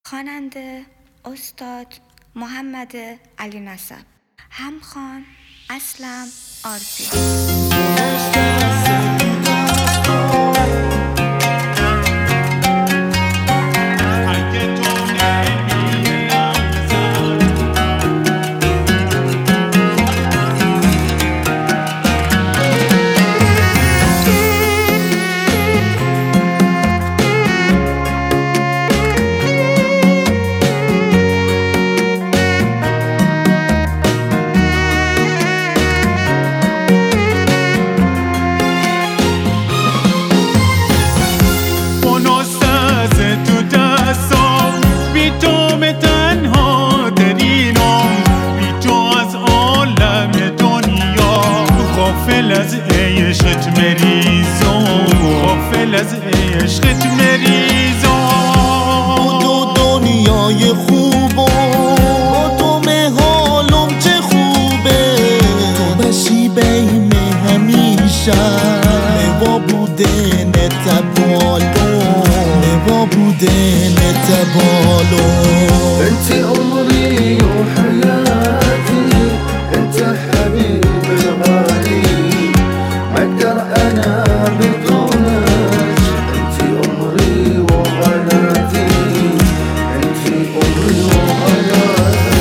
خواننده استاد محمد علی نسب، همخوان اسلم عارفی. غافل از عشقت مریضم، غافل از عشقت مریضم. تو دنیای خوب و تو حالم چه خوبه، تو بشی بیم همیشه نوا بوده نتبالو، نوا بوده نتبالو. انت عمري وحياتي، انت حبيبي الغالي، ما اقدر انا بدونك. انت عمري وغلايتي، انت عمري وغلايتي.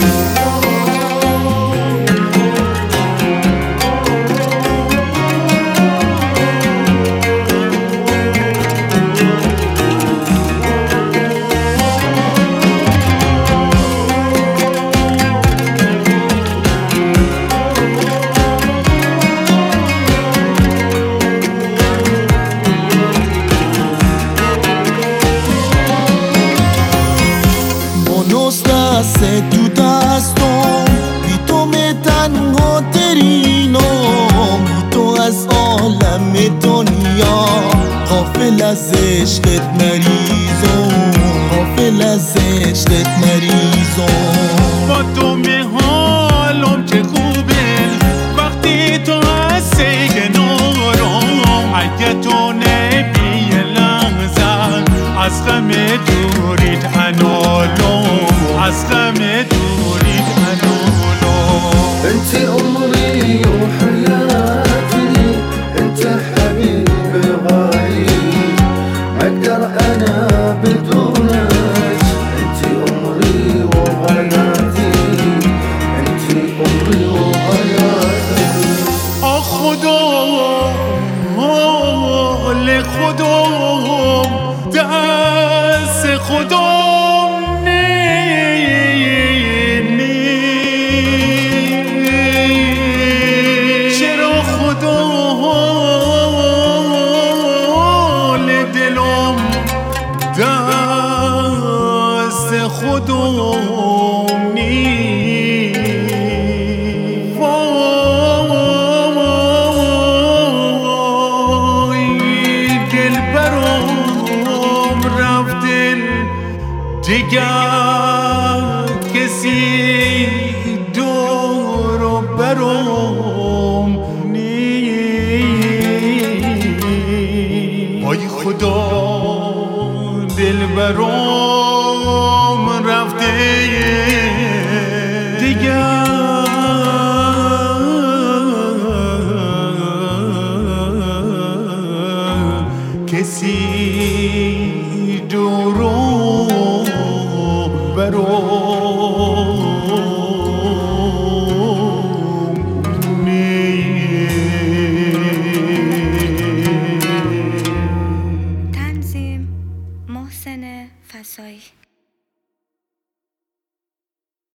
دست تو دستم، بی تو می تنها ترینم، بی تو از عالم دنیا غافل از عشقت مریضم، غافل از عشقت مریضم. با تو می حالم چه خوبه وقتی تو هستی کنارم. اگه تو نبی لحظه از غم دوریت انالم، از غم دوریت انالم. انت عمري وحياتي، انت حبيبي الغالي، ما اقدر انا بدونك. انت عمري وغلايتي، انت عمري وغلايتي. خدا لخدا دست خدا دست خودم نی وای دل برام رفت دل دیگر کسی دور و برام نی. وای خدا دل برام رفته دیگر کسی دور و برام تنظیم محسن فسایی.